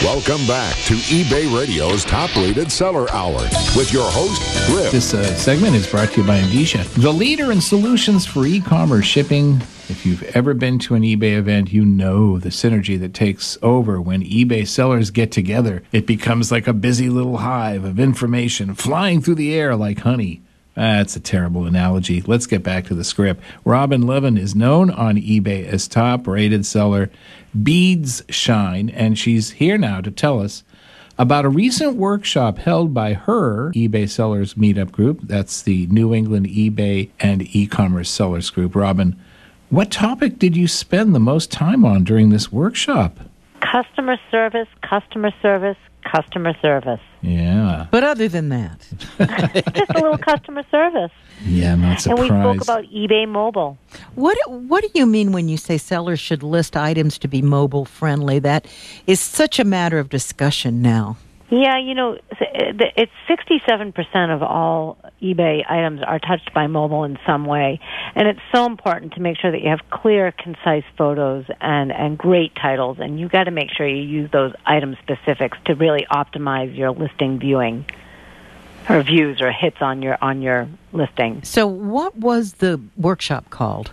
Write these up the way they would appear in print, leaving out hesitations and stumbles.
Welcome back to eBay Radio's top-rated seller hour with your host, Griff. This segment is brought to you by Andisha, the leader in solutions for e-commerce shipping. If you've ever been to an eBay event, you know the synergy that takes over when eBay sellers get together. It becomes like a busy little hive of information flying through the air like honey. That's a terrible analogy. Let's get back to the script. Robin Levin is known on eBay as top-rated seller Beads Shine, and she's here now to tell us about a recent workshop held by her eBay Sellers Meetup Group. That's the New England eBay and e-commerce sellers group. Robin, what topic did you spend the most time on during this workshop? Customer service, customer service, customer service. Yeah. But other than that, just a little customer service. Yeah, I'm not surprised. And we spoke about eBay Mobile. what do you mean when you say sellers should list items to be mobile friendly? That is such a matter of discussion now. Yeah, you know, it's 67% of all eBay items are touched by mobile in some way. And it's so important to make sure that you have clear, concise photos and great titles. And you've got to make sure you use those item specifics to really optimize your listing viewing or views or hits on your listing. So what was the workshop called?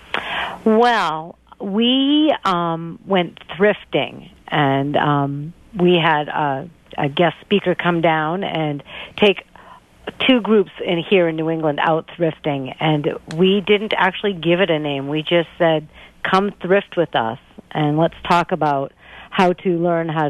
Well, we went thrifting, and we had a guest speaker come down and take two groups here in New England out thrifting, and we didn't actually give it a name. We just said, come thrift with us, and let's talk about how to learn how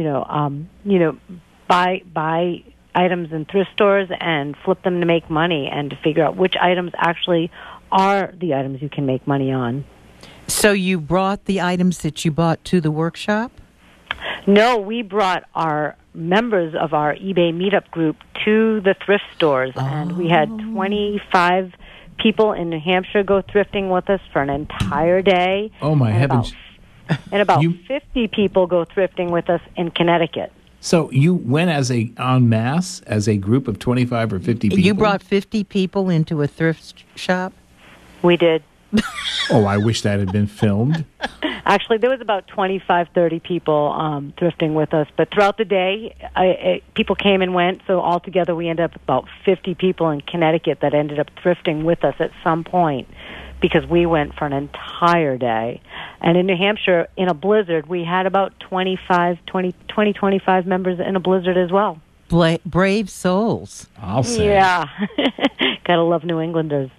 to, buy items in thrift stores and flip them to make money, and to figure out which items actually are the items you can make money on. So you brought the items that you bought to the workshop? No, we brought our members of our eBay meetup group to the thrift stores, and we had 25 people in New Hampshire go thrifting with us for an entire day. Oh, my heavens. And about 50 people go thrifting with us in Connecticut. So you went en masse as a group of 25 or 50 people? You brought 50 people into a thrift shop? We did. Oh, I wish that had been filmed. Actually, there was about 25, 30 people thrifting with us. But throughout the day, people came and went. So altogether, we ended up about 50 people in Connecticut that ended up thrifting with us at some point, because we went for an entire day. And in New Hampshire, in a blizzard, we had about 25 members in a blizzard as well. Brave souls. I'll say. Yeah. Gotta love New Englanders.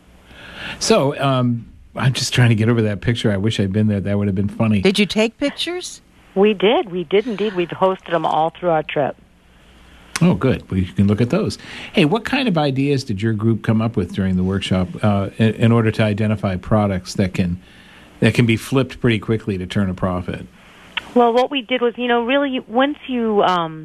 So, I'm just trying to get over that picture. I wish I'd been there. That would have been funny. Did you take pictures? We did. We did indeed. We've hosted them all through our trip. Oh, good. Well, you can look at those. Hey, what kind of ideas did your group come up with during the workshop in order to identify products that can be flipped pretty quickly to turn a profit? Well, what we did was, really, once you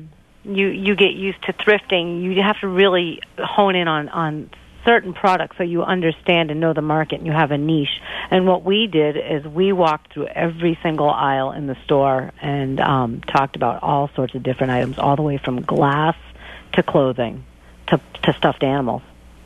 get used to thrifting, you have to really hone in on certain products so you understand and know the market and you have a niche. And what we did is we walked through every single aisle in the store and talked about all sorts of different items, all the way from glass to clothing to stuffed animals.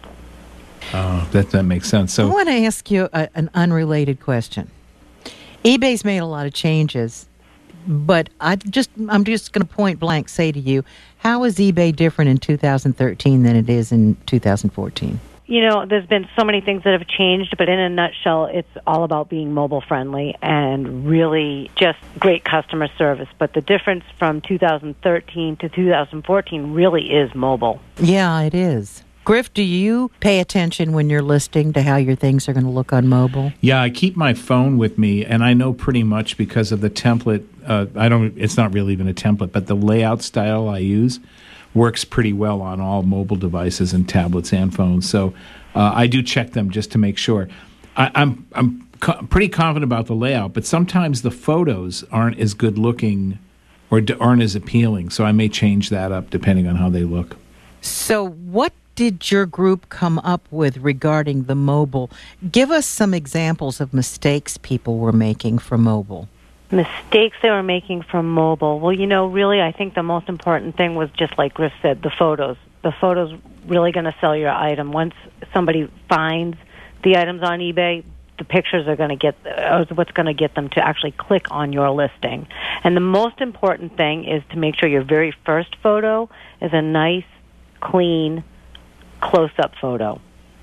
Oh, that makes sense. So I want to ask you an unrelated question. eBay's made a lot of changes, but I'm just going to point blank say to you, how is eBay different in 2013 than it is in 2014? There's been so many things that have changed, but in a nutshell, it's all about being mobile friendly and really just great customer service. But the difference from 2013 to 2014 really is mobile. Yeah, it is. Griff, do you pay attention when you're listing to how your things are going to look on mobile? Yeah, I keep my phone with me, and I know pretty much because of the template. It's not really even a template, but the layout style I use works pretty well on all mobile devices and tablets and phones. So I do check them just to make sure. I'm pretty confident about the layout, but sometimes the photos aren't as good looking or aren't as appealing. So I may change that up depending on how they look. So what did your group come up with regarding the mobile? Give us some examples of mistakes people were making for mobile. Mistakes they were making from mobile. Well, really, I think the most important thing was, just like Griff said, the photos. The photos really going to sell your item. Once somebody finds the items on eBay, the pictures are going to get, what's going to get them to actually click on your listing. And the most important thing is to make sure your very first photo is a nice, clean, close-up photo.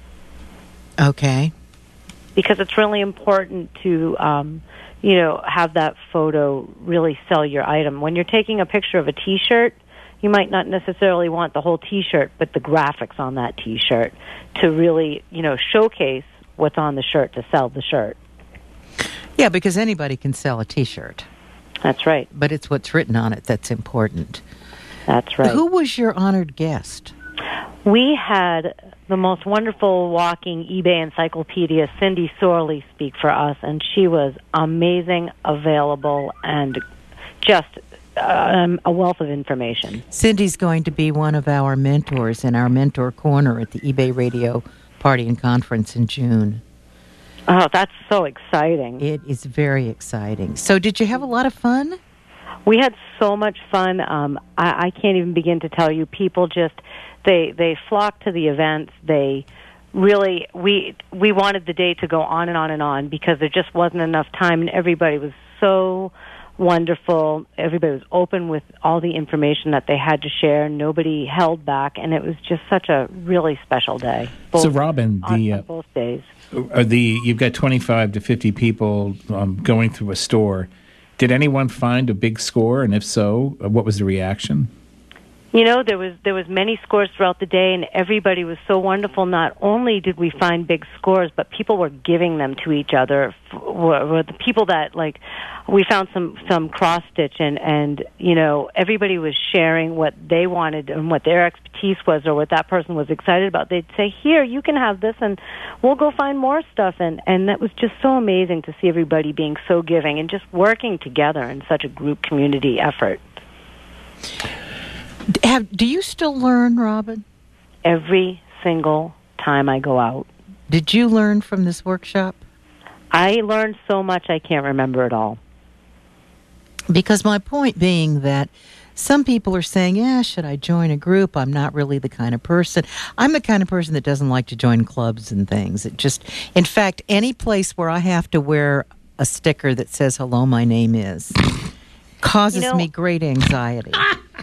Okay. Because it's really important to, have that photo really sell your item. When you're taking a picture of a T-shirt, you might not necessarily want the whole T-shirt, but the graphics on that T-shirt to really, showcase what's on the shirt to sell the shirt. Yeah, because anybody can sell a T-shirt. That's right. But it's what's written on it that's important. That's right. Who was your honored guest? We had the most wonderful walking eBay encyclopedia, Cindy Sorley, speak for us, and she was amazing, available, and just a wealth of information. Cindy's going to be one of our mentors in our Mentor Corner at the eBay Radio Party and Conference in June. Oh, that's so exciting. It is very exciting. So did you have a lot of fun? We had so much fun. I can't even begin to tell you. People just, they flocked to the events. They really, we wanted the day to go on and on and on because there just wasn't enough time, and everybody was so wonderful. Everybody was open with all the information that they had to share. Nobody held back, and it was just such a really special day. So, Robin, on both days. You've got 25 to 50 people going through a store. Did anyone find a big score, and if so, what was the reaction? There was many scores throughout the day, and everybody was so wonderful. Not only did we find big scores, but people were giving them to each other. Were the people that, we found some cross stitch, and everybody was sharing what they wanted and what their expertise was, or what that person was excited about. They'd say, "Here, you can have this, and we'll go find more stuff." And that was just so amazing to see everybody being so giving and just working together in such a group community effort. Do you still learn, Robin? Every single time I go out. Did you learn from this workshop? I learned so much I can't remember it all. Because my point being that some people are saying, should I join a group? I'm not really the kind of person. I'm the kind of person that doesn't like to join clubs and things. In fact, any place where I have to wear a sticker that says, "Hello, my name is," causes me great anxiety.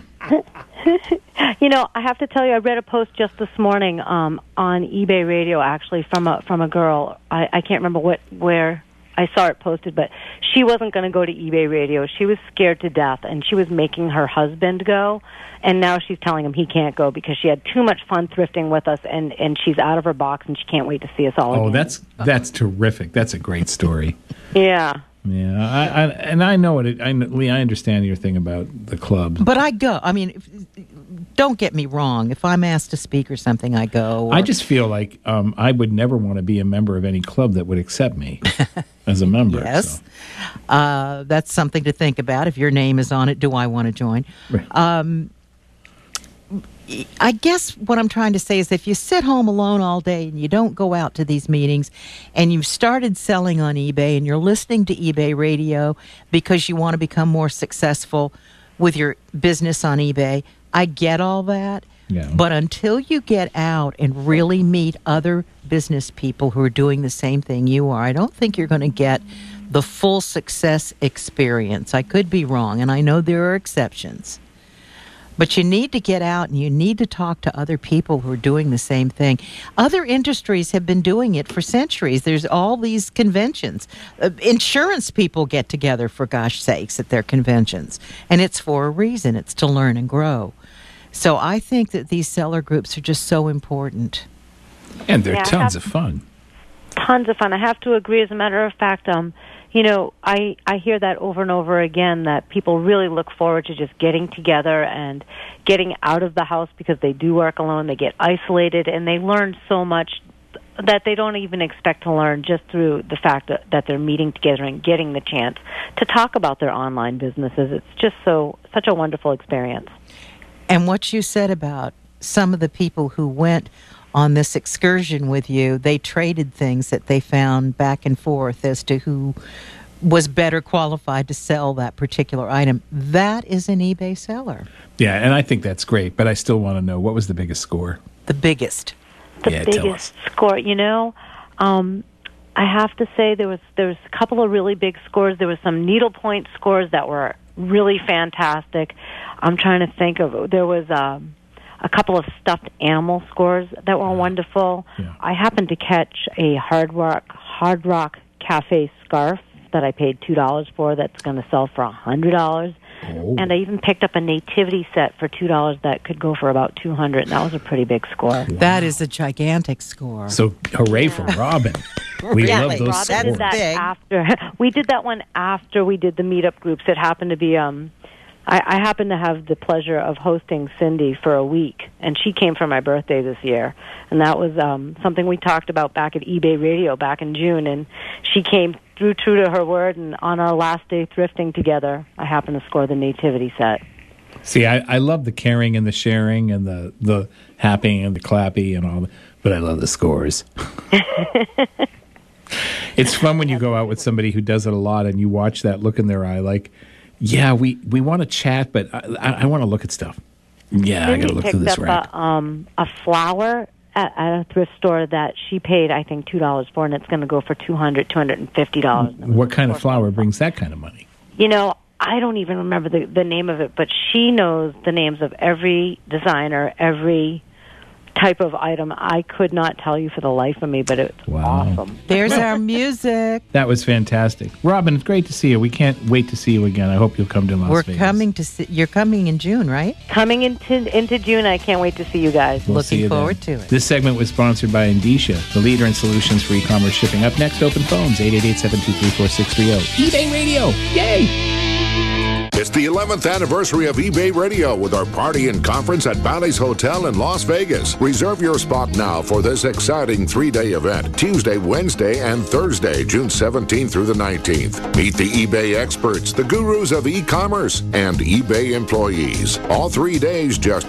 I have to tell you, I read a post just this morning on eBay Radio, actually, from a girl. I can't remember where I saw it posted, but she wasn't going to go to eBay Radio. She was scared to death, and she was making her husband go, and now she's telling him he can't go because she had too much fun thrifting with us, and she's out of her box, and she can't wait to see us all again. Oh, that's terrific. That's a great story. Yeah. Yeah, I know it. Lee, I understand your thing about the club. But I go. I mean, don't get me wrong. If I'm asked to speak or something, I go. I just feel like I would never want to be a member of any club that would accept me as a member. Yes. So. That's something to think about. If your name is on it, do I want to join? Right. I guess what I'm trying to say is if you sit home alone all day and you don't go out to these meetings and you've started selling on eBay and you're listening to eBay Radio because you want to become more successful with your business on eBay, I get all that. Yeah. But until you get out and really meet other business people who are doing the same thing you are, I don't think you're going to get the full success experience. I could be wrong, and I know there are exceptions. But you need to get out and you need to talk to other people who are doing the same thing. Other industries have been doing it for centuries. There's all these conventions. Insurance people get together, for gosh sakes, at their conventions. And it's for a reason. It's to learn and grow. So I think that these seller groups are just so important. And they're tons of fun. Tons of fun. I have to agree. As a matter of fact, I hear that over and over again, that people really look forward to just getting together and getting out of the house because they do work alone. They get isolated, and they learn so much that they don't even expect to learn just through the fact that they're meeting together and getting the chance to talk about their online businesses. It's just such a wonderful experience. And what you said about some of the people who went on this excursion with you, they traded things that they found back and forth as to who was better qualified to sell that particular item. That is an eBay seller. Yeah, and I think that's great, but I still want to know, what was the biggest score? The biggest. The biggest score. I have to say there was a couple of really big scores. There was some needlepoint scores that were really fantastic. I'm trying to think of, there was a couple of stuffed animal scores that were wonderful. Yeah. I happened to catch a Hard Rock Cafe scarf that I paid $2 for that's going to sell for $100. Oh. And I even picked up a nativity set for $2 that could go for about $200, and that was a pretty big score. Wow. That is a gigantic score. So hooray for Robin. We Really? love those Robin scores. did that Big. after. We did that one after we did the meetup groups. It happened to be, I happened to have the pleasure of hosting Cindy for a week, and she came for my birthday this year. And that was something we talked about back at eBay Radio back in June, and she came through true to her word, and on our last day thrifting together, I happened to score the nativity set. See, I love the caring and the sharing and the happy and the clappy and all, but I love the scores. It's fun when you go out with somebody who does it a lot and you watch that look in their eye like, yeah, we want to chat, but I want to look at stuff. Yeah, I got to look through this rack. Cindy picked up a flower at a thrift store that she paid, I think, $2 for, and it's going to go for $200, $250. What kind of flower brings that kind of money? You know, I don't even remember the name of it, but she knows the names of every designer, every type of item. I could not tell you for the life of me, but it's awesome. There's our music. That was fantastic. Robin, it's great to see you. We can't wait to see you again. I hope you'll come to Las Vegas. You're coming in June, right? Coming into June, I can't wait to see you guys. We'll see Looking you forward then. to it. This segment was sponsored by Indicia, the leader in solutions for e-commerce shipping. Up next, open phones, 888-723-4630. eBay Radio. Yay! It's the 11th anniversary of eBay Radio with our party and conference at Bally's Hotel in Las Vegas. Reserve your spot now for this exciting 3-day event, Tuesday, Wednesday, and Thursday, June 17th through the 19th. Meet the eBay experts, the gurus of e-commerce, and eBay employees. All 3 days, just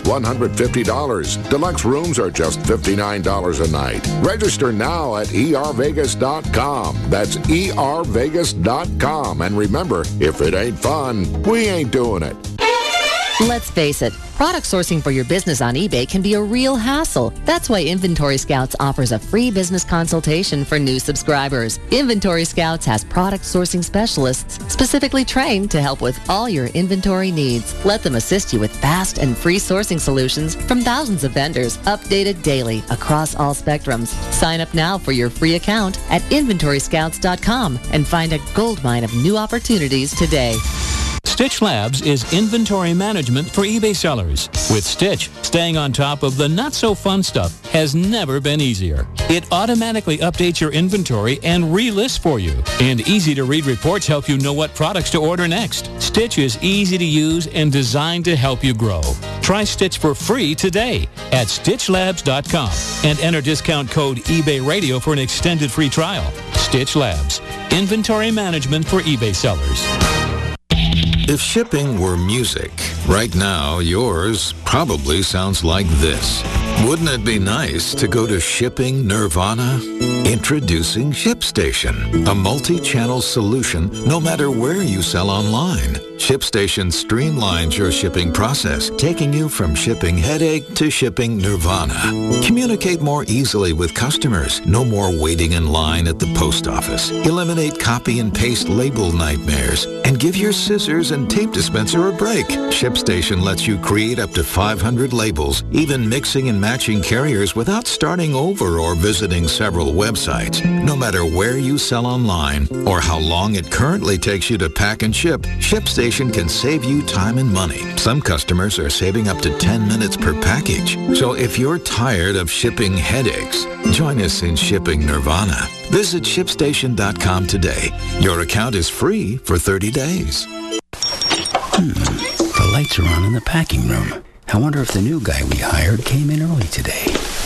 $150. Deluxe rooms are just $59 a night. Register now at ervegas.com. That's ervegas.com. And remember, if it ain't fun, we ain't doing it. Let's face it, product sourcing for your business on eBay can be a real hassle. That's why Inventory Scouts offers a free business consultation for new subscribers. Inventory Scouts has product sourcing specialists specifically trained to help with all your inventory needs. Let them assist you with fast and free sourcing solutions from thousands of vendors, updated daily across all spectrums. Sign up now for your free account at inventoryscouts.com and find a goldmine of new opportunities today. Stitch Labs is inventory management for eBay sellers. With Stitch, staying on top of the not-so-fun stuff has never been easier. It automatically updates your inventory and relists for you. And easy-to-read reports help you know what products to order next. Stitch is easy to use and designed to help you grow. Try Stitch for free today at StitchLabs.com and enter discount code eBay Radio for an extended free trial. Stitch Labs, inventory management for eBay sellers. If shipping were music, right now yours probably sounds like this. Wouldn't it be nice to go to Shipping Nirvana? Introducing ShipStation, a multi-channel solution no matter where you sell online. ShipStation streamlines your shipping process, taking you from shipping headache to shipping nirvana. Communicate more easily with customers. No more waiting in line at the post office. Eliminate copy and paste label nightmares. And give your scissors and tape dispenser a break. ShipStation lets you create up to 500 labels, even mixing and matching carriers without starting over or visiting several websites. No matter where you sell online or how long it currently takes you to pack and ship, ShipStation can save you time and money. Some customers are saving up to 10 minutes per package. So if you're tired of shipping headaches, join us in Shipping Nirvana. Visit ShipStation.com today. Your account is free for 30 days. The lights are on in the packing room. I wonder if the new guy we hired came in early today.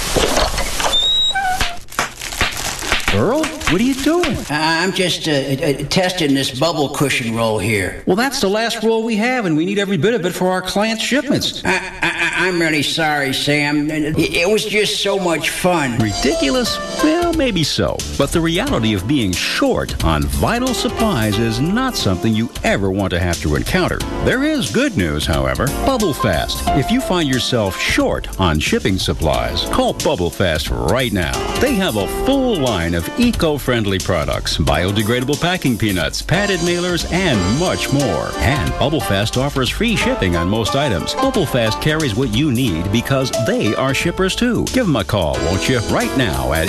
Earl, what are you doing? I'm just testing this bubble cushion roll here. Well, that's the last roll we have, and we need every bit of it for our clients' shipments. I'm really sorry, Sam. It was just so much fun. Ridiculous? Well, maybe so. But the reality of being short on vital supplies is not something you ever want to have to encounter. There is good news, however. Bubble Fast. If you find yourself short on shipping supplies, call Bubble Fast right now. They have a full line of eco-friendly products, biodegradable packing peanuts, padded mailers, and much more. And Bubble Fast offers free shipping on most items. Bubble Fast carries what you need because they are shippers too. Give them a call, won't you? Right now at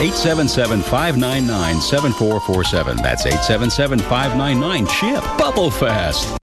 877-599-7447. That's 877-599-SHIP. Bubble Fast.